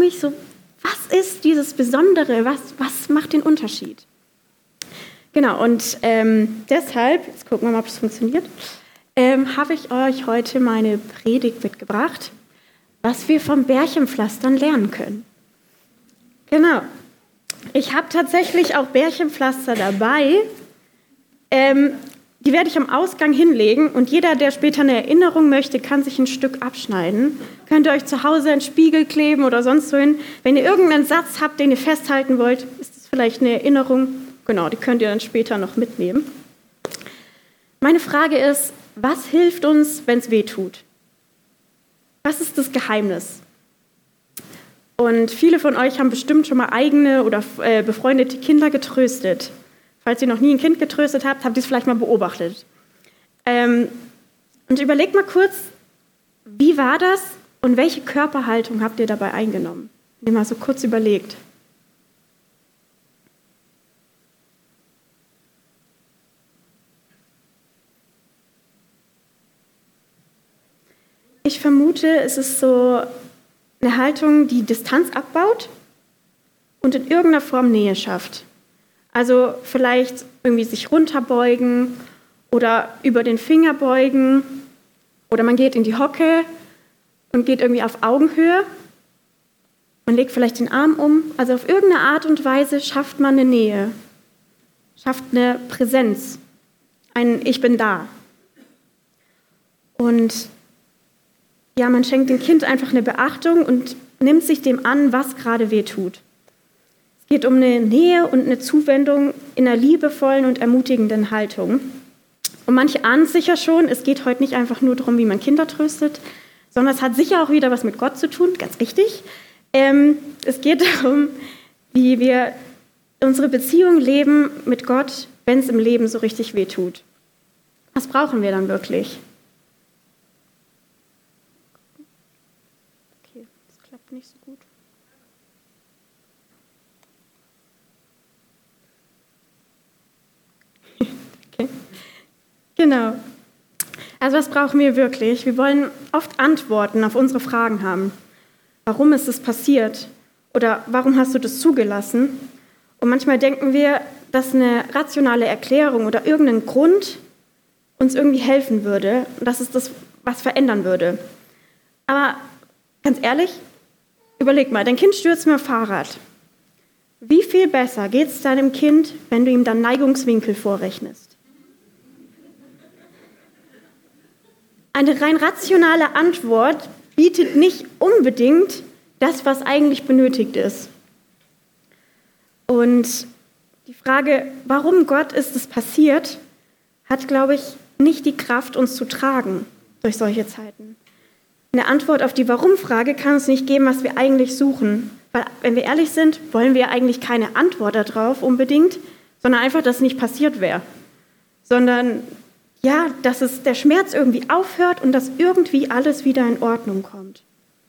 mich so, was ist dieses Besondere? Was macht den Unterschied? Genau, und deshalb, jetzt gucken wir mal, ob es funktioniert, habe ich euch heute meine Predigt mitgebracht, was wir vom Bärchenpflastern lernen können. Genau. Ich habe tatsächlich auch Bärchenpflaster dabei. Die werde ich am Ausgang hinlegen und jeder, der später eine Erinnerung möchte, kann sich ein Stück abschneiden. Könnt ihr euch zu Hause einen Spiegel kleben oder sonst wohin. Wenn ihr irgendeinen Satz habt, den ihr festhalten wollt, ist das vielleicht eine Erinnerung. Genau, die könnt ihr dann später noch mitnehmen. Meine Frage ist, was hilft uns, wenn es weh tut? Was ist das Geheimnis? Und viele von euch haben bestimmt schon mal eigene oder befreundete Kinder getröstet. Falls ihr noch nie ein Kind getröstet habt, habt ihr es vielleicht mal beobachtet. Und überlegt mal kurz, wie war das und welche Körperhaltung habt ihr dabei eingenommen? Wenn ihr mal so kurz überlegt. Ich vermute, es ist so eine Haltung, die Distanz abbaut und in irgendeiner Form Nähe schafft. Also vielleicht irgendwie sich runterbeugen oder über den Finger beugen oder man geht in die Hocke und geht irgendwie auf Augenhöhe. Man legt vielleicht den Arm um. Also auf irgendeine Art und Weise schafft man eine Nähe, schafft eine Präsenz, ein Ich bin da. Und ja, man schenkt dem Kind einfach eine Beachtung und nimmt sich dem an, was gerade weh tut. Es geht um eine Nähe und eine Zuwendung in einer liebevollen und ermutigenden Haltung. Und manche ahnen es sicher schon, es geht heute nicht einfach nur darum, wie man Kinder tröstet, sondern es hat sicher auch wieder was mit Gott zu tun, ganz richtig. Es geht darum, wie wir unsere Beziehung leben mit Gott, wenn es im Leben so richtig weh tut. Was brauchen wir dann wirklich? Okay, das klappt nicht so gut. Okay. Genau. Also was brauchen wir wirklich? Wir wollen oft Antworten auf unsere Fragen haben. Warum ist es passiert? Oder warum hast du das zugelassen? Und manchmal denken wir, dass eine rationale Erklärung oder irgendein Grund uns irgendwie helfen würde und dass es das was verändern würde. Aber ganz ehrlich, überleg mal, dein Kind stürzt mit dem Fahrrad. Wie viel besser geht es deinem Kind, wenn du ihm dann Neigungswinkel vorrechnest? Eine rein rationale Antwort bietet nicht unbedingt das, was eigentlich benötigt ist. Und die Frage, warum Gott ist es passiert, hat, glaube ich, nicht die Kraft, uns zu tragen durch solche Zeiten. Eine Antwort auf die Warum-Frage kann uns nicht geben, was wir eigentlich suchen. Weil, wenn wir ehrlich sind, wollen wir eigentlich keine Antwort darauf unbedingt, sondern einfach, dass es nicht passiert wäre. Sondern ja, dass der Schmerz irgendwie aufhört und dass irgendwie alles wieder in Ordnung kommt.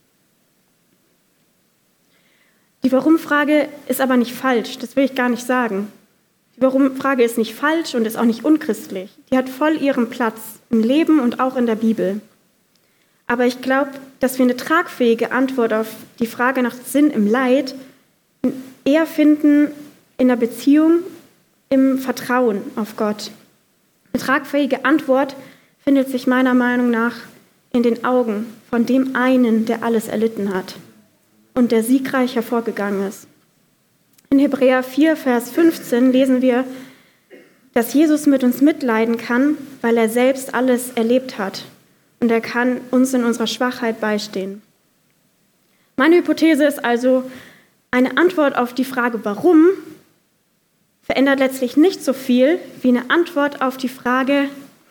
Die Warum-Frage ist aber nicht falsch, das will ich gar nicht sagen. Die Warum-Frage ist nicht falsch und ist auch nicht unchristlich. Die hat voll ihren Platz im Leben und auch in der Bibel. Aber ich glaube, dass wir eine tragfähige Antwort auf die Frage nach Sinn im Leid eher finden in der Beziehung, im Vertrauen auf Gott. Eine tragfähige Antwort findet sich meiner Meinung nach in den Augen von dem einen, der alles erlitten hat und der siegreich hervorgegangen ist. In Hebräer 4, Vers 15 lesen wir, dass Jesus mit uns mitleiden kann, weil er selbst alles erlebt hat und er kann uns in unserer Schwachheit beistehen. Meine Hypothese ist also, eine Antwort auf die Frage, warum, verändert letztlich nicht so viel wie eine Antwort auf die Frage,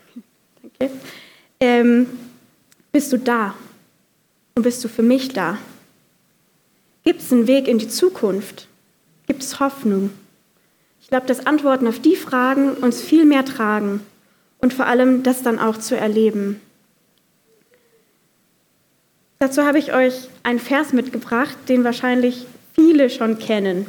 bist du da und bist du für mich da? Gibt es einen Weg in die Zukunft? Gibt es Hoffnung? Ich glaube, dass Antworten auf die Fragen uns viel mehr tragen und vor allem das dann auch zu erleben. Dazu habe ich euch einen Vers mitgebracht, den wahrscheinlich viele schon kennen.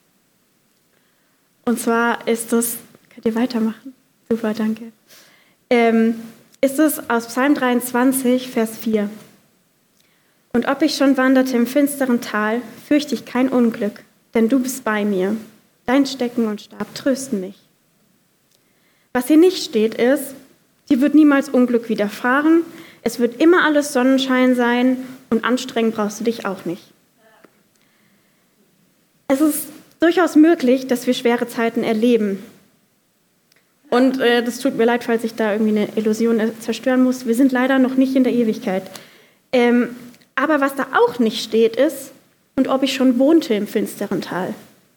Und zwar ist es, könnt ihr weitermachen? Super, danke. Ist es aus Psalm 23, Vers 4. Und ob ich schon wanderte im finsteren Tal, fürchte ich kein Unglück, denn du bist bei mir. Dein Stecken und Stab trösten mich. Was hier nicht steht, ist, dir wird niemals Unglück widerfahren, es wird immer alles Sonnenschein sein und anstrengend brauchst du dich auch nicht. Es ist durchaus möglich, dass wir schwere Zeiten erleben. Und das tut mir leid, falls ich da irgendwie eine Illusion zerstören muss. Wir sind leider noch nicht in der Ewigkeit. Aber was da auch nicht steht, ist, und ob ich schon wohnte im finsteren Tal.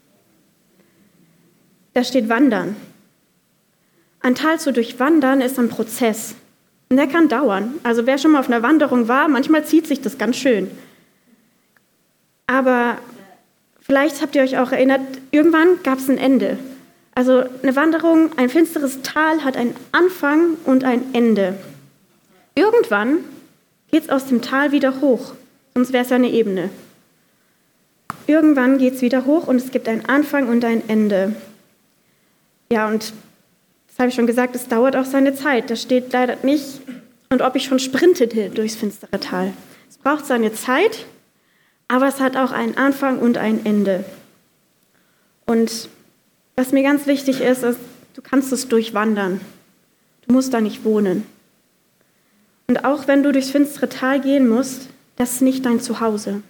Da steht wandern. Ein Tal zu durchwandern ist ein Prozess. Und der kann dauern. Also wer schon mal auf einer Wanderung war, manchmal zieht sich das ganz schön. Aber vielleicht habt ihr euch auch erinnert, irgendwann gab es ein Ende. Also eine Wanderung, ein finsteres Tal hat einen Anfang und ein Ende. Irgendwann geht es aus dem Tal wieder hoch, sonst wäre es ja eine Ebene. Irgendwann geht es wieder hoch und es gibt einen Anfang und ein Ende. Ja, und das habe ich schon gesagt, es dauert auch seine Zeit. Das steht leider nicht, und ob ich schon sprintete durchs finstere Tal. Es braucht seine Zeit, aber es hat auch einen Anfang und ein Ende. Und was mir ganz wichtig ist, du kannst es durchwandern. Du musst da nicht wohnen. Und auch wenn du durchs finstere Tal gehen musst, das ist nicht dein Zuhause.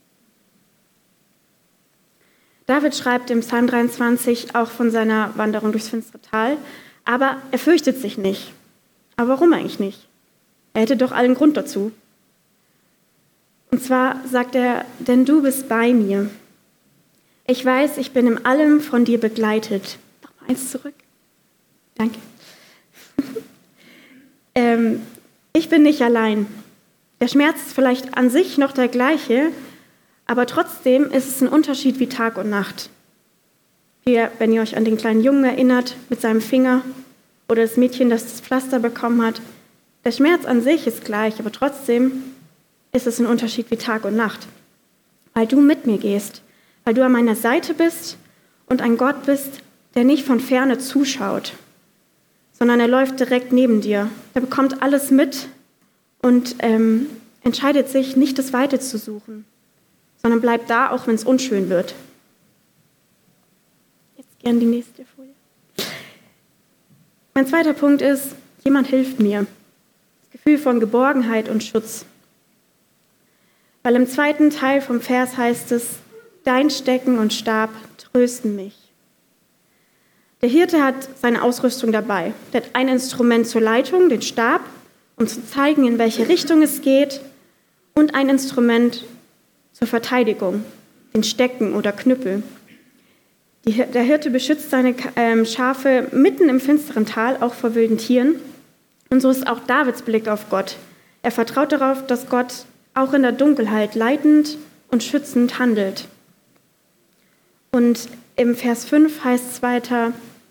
David schreibt im Psalm 23 auch von seiner Wanderung durchs finstere Tal, aber er fürchtet sich nicht. Aber warum eigentlich nicht? Er hätte doch allen Grund dazu. Und zwar sagt er, denn du bist bei mir. Ich weiß, ich bin in allem von dir begleitet. Nochmal eins zurück. Danke. Ich bin nicht allein. Der Schmerz ist vielleicht an sich noch der gleiche, aber trotzdem ist es ein Unterschied wie Tag und Nacht. Wie wenn ihr euch an den kleinen Jungen erinnert mit seinem Finger oder das Mädchen, das das Pflaster bekommen hat. Der Schmerz an sich ist gleich, aber trotzdem ist es ein Unterschied wie Tag und Nacht. Weil du mit mir gehst, weil du an meiner Seite bist und ein Gott bist, der nicht von Ferne zuschaut, sondern er läuft direkt neben dir. Er bekommt alles mit und entscheidet sich, nicht das Weite zu suchen, sondern bleibt da, auch wenn es unschön wird. Jetzt gern die nächste Folie. Mein zweiter Punkt ist, jemand hilft mir. Das Gefühl von Geborgenheit und Schutz. Weil im zweiten Teil vom Vers heißt es, dein Stecken und Stab trösten mich. Der Hirte hat seine Ausrüstung dabei. Der hat ein Instrument zur Leitung, den Stab, um zu zeigen, in welche Richtung es geht, und ein Instrument zur Verteidigung, den Stecken oder Knüppel. Der Hirte beschützt seine Schafe mitten im finsteren Tal, auch vor wilden Tieren. Und so ist auch Davids Blick auf Gott. Er vertraut darauf, dass Gott auch in der Dunkelheit leitend und schützend handelt. Und im Vers 5 heißt es weiter,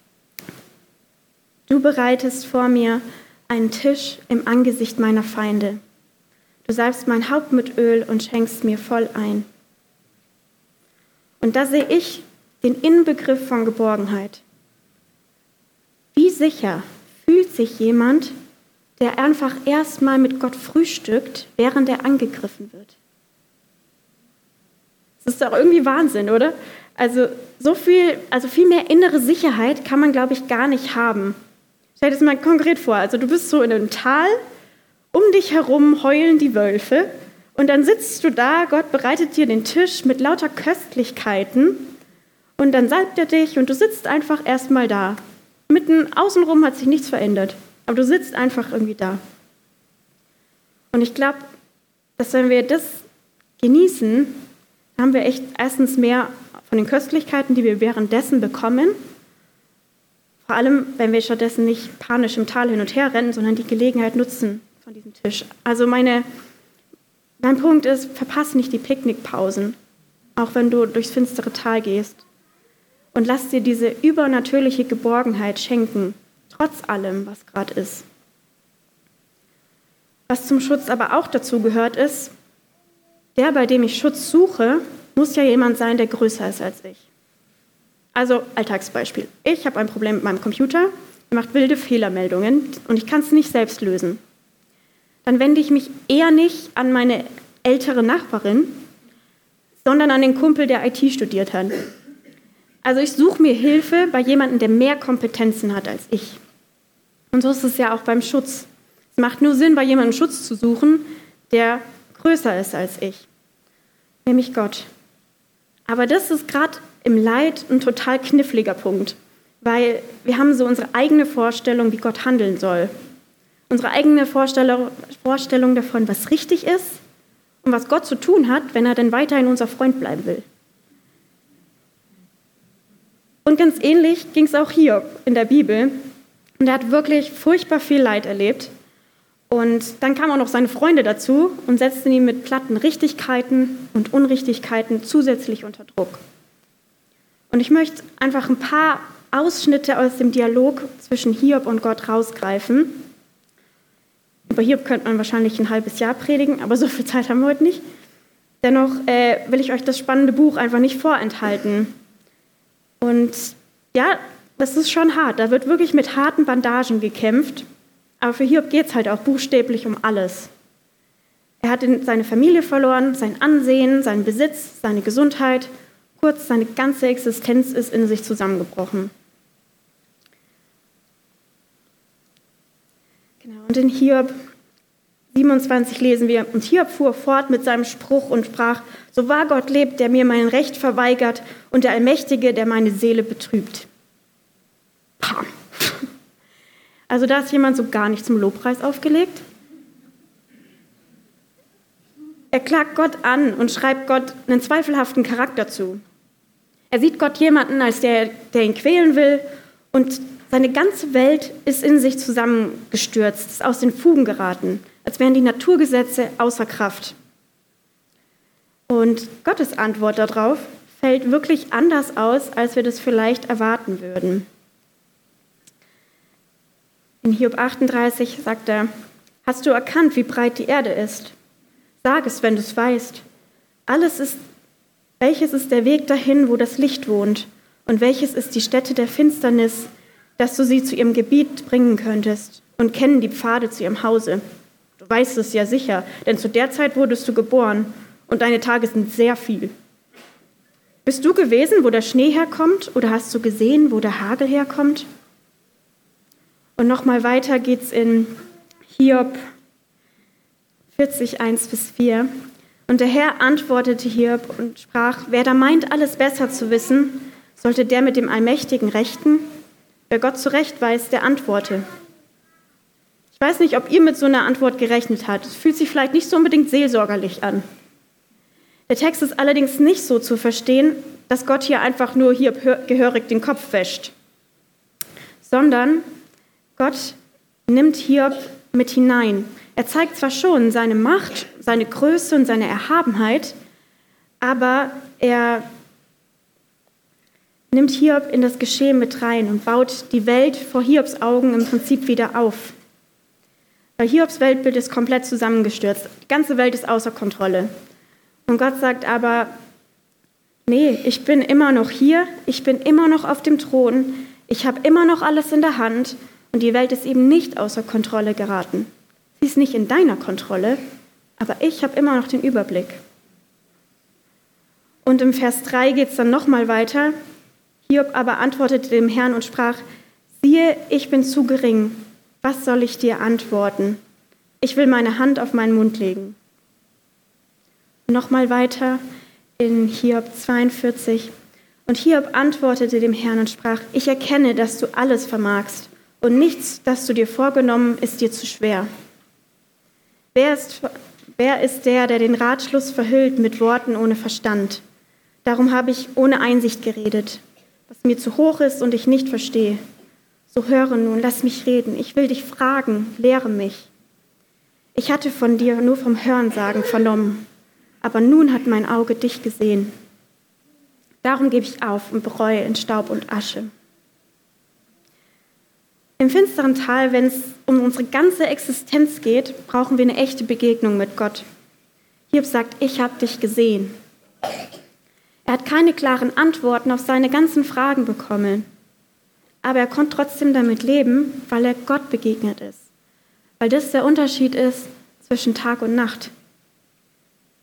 du bereitest vor mir einen Tisch im Angesicht meiner Feinde. Du salbst mein Haupt mit Öl und schenkst mir voll ein. Und da sehe ich den Inbegriff von Geborgenheit. Wie sicher fühlt sich jemand, der einfach erstmal mit Gott frühstückt, während er angegriffen wird? Das ist doch irgendwie Wahnsinn, oder? Also viel mehr innere Sicherheit kann man, glaube ich, gar nicht haben. Stell dir das mal konkret vor. Also du bist so in einem Tal, um dich herum heulen die Wölfe und dann sitzt du da, Gott bereitet dir den Tisch mit lauter Köstlichkeiten und dann salbt er dich und du sitzt einfach erstmal da. Mitten außenrum hat sich nichts verändert, aber du sitzt einfach irgendwie da. Und ich glaube, dass wenn wir das genießen, haben wir echt erstens mehr von den Köstlichkeiten, die wir währenddessen bekommen. Vor allem, wenn wir stattdessen nicht panisch im Tal hin und her rennen, sondern die Gelegenheit nutzen von diesem Tisch. Also mein Punkt ist, verpasse nicht die Picknickpausen, auch wenn du durchs finstere Tal gehst. Und lass dir diese übernatürliche Geborgenheit schenken, trotz allem, was gerade ist. Was zum Schutz aber auch dazu gehört, ist, der, bei dem ich Schutz suche, muss ja jemand sein, der größer ist als ich. Also Alltagsbeispiel. Ich habe ein Problem mit meinem Computer, er macht wilde Fehlermeldungen und ich kann es nicht selbst lösen. Dann wende ich mich eher nicht an meine ältere Nachbarin, sondern an den Kumpel, der IT studiert hat. Also ich suche mir Hilfe bei jemandem, der mehr Kompetenzen hat als ich. Und so ist es ja auch beim Schutz. Es macht nur Sinn, bei jemandem Schutz zu suchen, der größer ist als ich, nämlich Gott. Aber das ist gerade im Leid ein total kniffliger Punkt, weil wir haben so unsere eigene Vorstellung, wie Gott handeln soll. Unsere eigene Vorstellung davon, was richtig ist und was Gott zu tun hat, wenn er denn weiterhin unser Freund bleiben will. Und ganz ähnlich ging es auch Hiob in der Bibel. Und er hat wirklich furchtbar viel Leid erlebt. Und dann kamen auch noch seine Freunde dazu und setzten ihn mit platten Richtigkeiten und Unrichtigkeiten zusätzlich unter Druck. Und ich möchte einfach ein paar Ausschnitte aus dem Dialog zwischen Hiob und Gott rausgreifen. Über Hiob könnte man wahrscheinlich ein halbes Jahr predigen, aber so viel Zeit haben wir heute nicht. Dennoch will ich euch das spannende Buch einfach nicht vorenthalten. Und ja, das ist schon hart. Da wird wirklich mit harten Bandagen gekämpft. Aber für Hiob geht es halt auch buchstäblich um alles. Er hat seine Familie verloren, sein Ansehen, seinen Besitz, seine Gesundheit. Kurz, seine ganze Existenz ist in sich zusammengebrochen. Genau, und in Hiob 27 lesen wir, und Hiob fuhr fort mit seinem Spruch und sprach, so wahr Gott lebt, der mir mein Recht verweigert, und der Allmächtige, der meine Seele betrübt. Pam. Also da ist jemand so gar nicht zum Lobpreis aufgelegt. Er klagt Gott an und schreibt Gott einen zweifelhaften Charakter zu. Er sieht Gott jemanden, als der ihn quälen will, und seine ganze Welt ist in sich zusammengestürzt, ist aus den Fugen geraten, als wären die Naturgesetze außer Kraft. Und Gottes Antwort darauf fällt wirklich anders aus, als wir das vielleicht erwarten würden. In Hiob 38 sagt er, hast du erkannt, wie breit die Erde ist? Sag es, wenn du es weißt. Welches ist der Weg dahin, wo das Licht wohnt? Und welches ist die Stätte der Finsternis, dass du sie zu ihrem Gebiet bringen könntest? Und kennen die Pfade zu ihrem Hause? Du weißt es ja sicher, denn zu der Zeit wurdest du geboren und deine Tage sind sehr viel. Bist du gewesen, wo der Schnee herkommt? Oder hast du gesehen, wo der Hagel herkommt? Und nochmal weiter geht's in Hiob 40, 1-4. Und der Herr antwortete Hiob und sprach, wer da meint, alles besser zu wissen, sollte der mit dem Allmächtigen rechten? Wer Gott zurechtweist, der antworte. Ich weiß nicht, ob ihr mit so einer Antwort gerechnet habt. Es fühlt sich vielleicht nicht so unbedingt seelsorgerlich an. Der Text ist allerdings nicht so zu verstehen, dass Gott hier einfach nur Hiob gehörig den Kopf wäscht, sondern Gott nimmt Hiob mit hinein. Er zeigt zwar schon seine Macht, seine Größe und seine Erhabenheit, aber er nimmt Hiob in das Geschehen mit rein und baut die Welt vor Hiobs Augen im Prinzip wieder auf. Weil Hiobs Weltbild ist komplett zusammengestürzt. Die ganze Welt ist außer Kontrolle. Und Gott sagt aber, nee, ich bin immer noch hier, ich bin immer noch auf dem Thron, ich habe immer noch alles in der Hand und die Welt ist eben nicht außer Kontrolle geraten. Sie ist nicht in deiner Kontrolle, aber ich habe immer noch den Überblick. Und im Vers 3 geht es dann nochmal weiter. Hiob aber antwortete dem Herrn und sprach, siehe, ich bin zu gering. Was soll ich dir antworten? Ich will meine Hand auf meinen Mund legen. Nochmal weiter in Hiob 42. Und Hiob antwortete dem Herrn und sprach, ich erkenne, dass du alles vermagst und nichts, das du dir vorgenommen, ist dir zu schwer. Wer ist der den Ratschluss verhüllt mit Worten ohne Verstand? Darum habe ich ohne Einsicht geredet, was mir zu hoch ist und ich nicht verstehe. So höre nun, lass mich reden. Ich will dich fragen, lehre mich. Ich hatte von dir nur vom Hörensagen vernommen, aber nun hat mein Auge dich gesehen. Darum gebe ich auf und bereue in Staub und Asche. Im finsteren Tal, wenn es um unsere ganze Existenz geht, brauchen wir eine echte Begegnung mit Gott. Hiob sagt, ich habe dich gesehen. Er hat keine klaren Antworten auf seine ganzen Fragen bekommen. Aber er konnte trotzdem damit leben, weil er Gott begegnet ist. Weil das der Unterschied ist zwischen Tag und Nacht.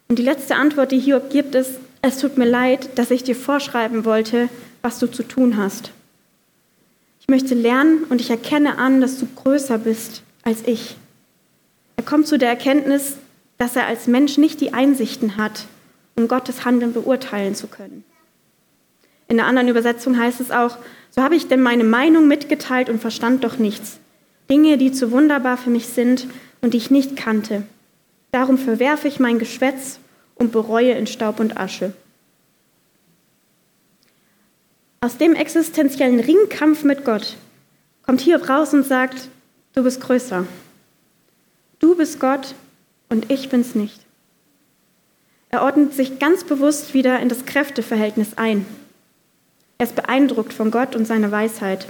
Und die letzte Antwort, die Hiob gibt, ist: Es tut mir leid, dass ich dir vorschreiben wollte, was du zu tun hast. Ich möchte lernen und ich erkenne an, dass du größer bist als ich. Er kommt zu der Erkenntnis, dass er als Mensch nicht die Einsichten hat, um Gottes Handeln beurteilen zu können. In einer anderen Übersetzung heißt es auch: So habe ich denn meine Meinung mitgeteilt und verstand doch nichts. Dinge, die zu wunderbar für mich sind und die ich nicht kannte. Darum verwerfe ich mein Geschwätz und bereue in Staub und Asche. Aus dem existenziellen Ringkampf mit Gott kommt Hiob raus und sagt: Du bist größer. Du bist Gott und ich bin's nicht. Er ordnet sich ganz bewusst wieder in das Kräfteverhältnis ein. Er ist beeindruckt von Gott und seiner Weisheit.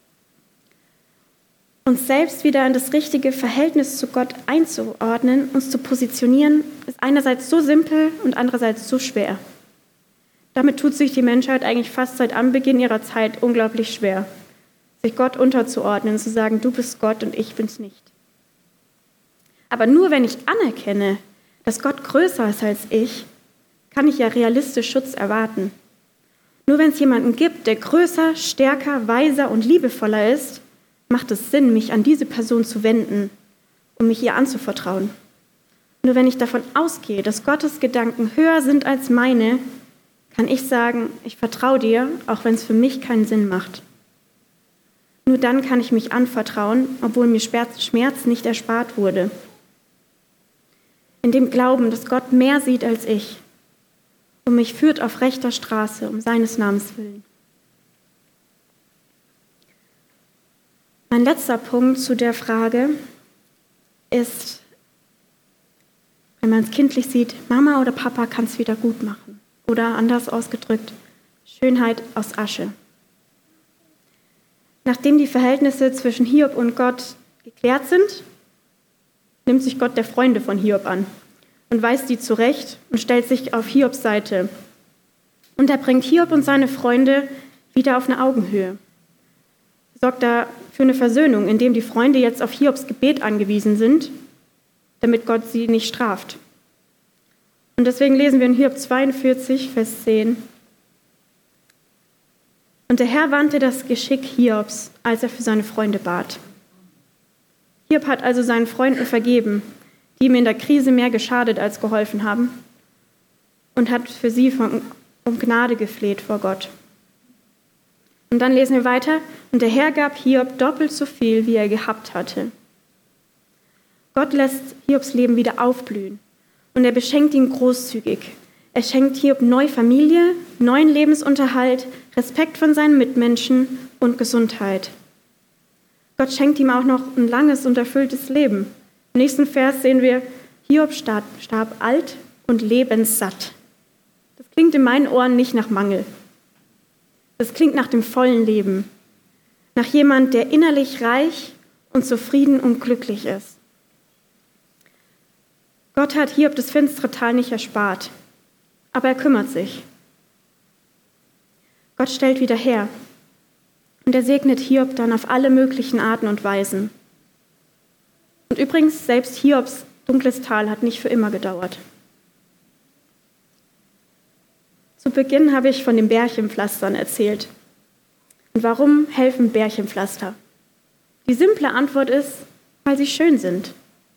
Uns selbst wieder in das richtige Verhältnis zu Gott einzuordnen, uns zu positionieren, ist einerseits so simpel und andererseits so schwer. Damit tut sich die Menschheit eigentlich fast seit Anbeginn ihrer Zeit unglaublich schwer, sich Gott unterzuordnen und zu sagen: Du bist Gott und ich bin's nicht. Aber nur wenn ich anerkenne, dass Gott größer ist als ich, kann ich ja realistisch Schutz erwarten. Nur wenn es jemanden gibt, der größer, stärker, weiser und liebevoller ist, macht es Sinn, mich an diese Person zu wenden und mich ihr anzuvertrauen. Nur wenn ich davon ausgehe, dass Gottes Gedanken höher sind als meine, kann ich sagen: Ich vertraue dir, auch wenn es für mich keinen Sinn macht. Nur dann kann ich mich anvertrauen, obwohl mir Schmerz nicht erspart wurde. In dem Glauben, dass Gott mehr sieht als ich und mich führt auf rechter Straße um seines Namens willen. Mein letzter Punkt zu der Frage ist, wenn man es kindlich sieht: Mama oder Papa kann es wieder gut machen. Oder anders ausgedrückt: Schönheit aus Asche. Nachdem die Verhältnisse zwischen Hiob und Gott geklärt sind, nimmt sich Gott der Freunde von Hiob an und weist die zurecht und stellt sich auf Hiobs Seite. Und er bringt Hiob und seine Freunde wieder auf eine Augenhöhe. Sorgt da für eine Versöhnung, indem die Freunde jetzt auf Hiobs Gebet angewiesen sind, damit Gott sie nicht straft. Und deswegen lesen wir in Hiob 42, Vers 10. Und der Herr wandte das Geschick Hiobs, als er für seine Freunde bat. Hiob hat also seinen Freunden vergeben, die ihm in der Krise mehr geschadet als geholfen haben, und hat für sie um Gnade gefleht vor Gott. Und dann lesen wir weiter: Und der Herr gab Hiob doppelt so viel, wie er gehabt hatte. Gott lässt Hiobs Leben wieder aufblühen und er beschenkt ihn großzügig. Er schenkt Hiob neue Familie, neuen Lebensunterhalt, Respekt von seinen Mitmenschen und Gesundheit. Gott schenkt ihm auch noch ein langes und erfülltes Leben. Im nächsten Vers sehen wir: Hiob starb alt und lebenssatt. Das klingt in meinen Ohren nicht nach Mangel. Das klingt nach dem vollen Leben. Nach jemand, der innerlich reich und zufrieden und glücklich ist. Gott hat Hiob das finstere Tal nicht erspart, aber er kümmert sich. Gott stellt wieder her. Und er segnet Hiob dann auf alle möglichen Arten und Weisen. Und übrigens, selbst Hiobs dunkles Tal hat nicht für immer gedauert. Zu Beginn habe ich von den Bärchenpflastern erzählt. Und warum helfen Bärchenpflaster? Die simple Antwort ist: Weil sie schön sind.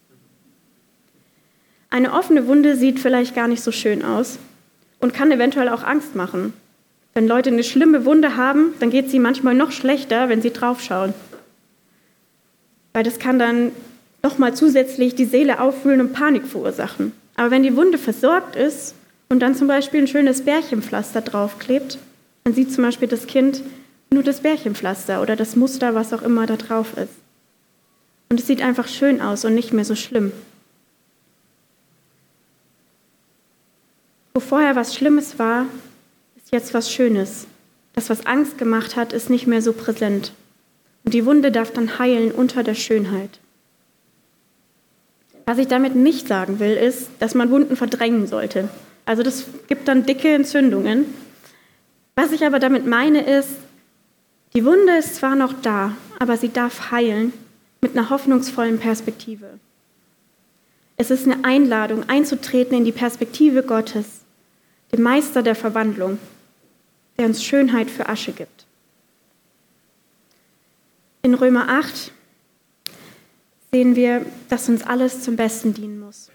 Eine offene Wunde sieht vielleicht gar nicht so schön aus und kann eventuell auch Angst machen. Wenn Leute eine schlimme Wunde haben, dann geht es ihnen manchmal noch schlechter, wenn sie draufschauen. Weil das kann dann nochmal zusätzlich die Seele aufwühlen und Panik verursachen. Aber wenn die Wunde versorgt ist und dann zum Beispiel ein schönes Bärchenpflaster draufklebt, dann sieht zum Beispiel das Kind nur das Bärchenpflaster oder das Muster, was auch immer da drauf ist. Und es sieht einfach schön aus und nicht mehr so schlimm. Wo vorher was Schlimmes war, ist jetzt was Schönes. Das, was Angst gemacht hat, ist nicht mehr so präsent. Und die Wunde darf dann heilen unter der Schönheit. Was ich damit nicht sagen will, ist, dass man Wunden verdrängen sollte. Also das gibt dann dicke Entzündungen. Was ich aber damit meine ist, die Wunde ist zwar noch da, aber sie darf heilen mit einer hoffnungsvollen Perspektive. Es ist eine Einladung, einzutreten in die Perspektive Gottes, dem Meister der Verwandlung, der uns Schönheit für Asche gibt. In Römer 8 sehen wir, dass uns alles zum Besten dienen muss.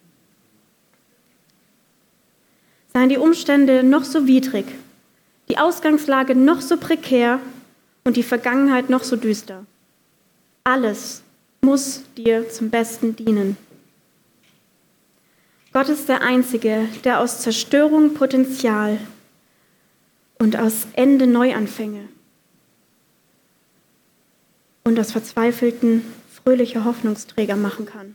Seien die Umstände noch so widrig, die Ausgangslage noch so prekär und die Vergangenheit noch so düster. Alles muss dir zum Besten dienen. Gott ist der Einzige, der aus Zerstörung Potenzial und aus Ende Neuanfänge und aus Verzweifelten fröhliche Hoffnungsträger machen kann.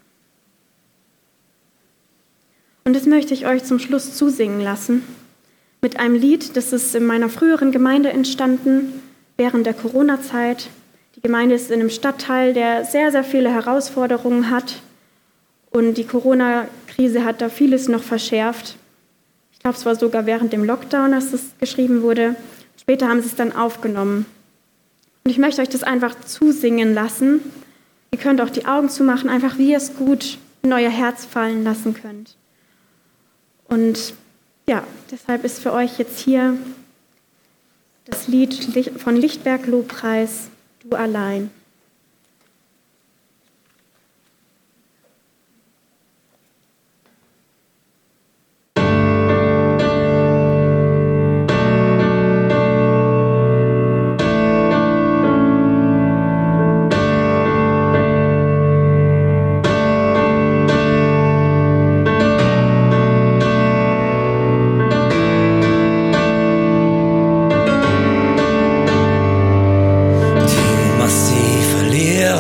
Und das möchte ich euch zum Schluss zusingen lassen mit einem Lied, das ist in meiner früheren Gemeinde entstanden, während der Corona-Zeit. Die Gemeinde ist in einem Stadtteil, der sehr, sehr viele Herausforderungen hat. Und die Corona-Krise hat da vieles noch verschärft. Ich glaube, es war sogar während dem Lockdown, als das geschrieben wurde. Später haben sie es dann aufgenommen. Und ich möchte euch das einfach zusingen lassen. Ihr könnt auch die Augen zumachen, einfach wie ihr es gut in euer Herz fallen lassen könnt. Und ja, deshalb ist für euch jetzt hier das Lied von Lichtberg Lobpreis, Du allein.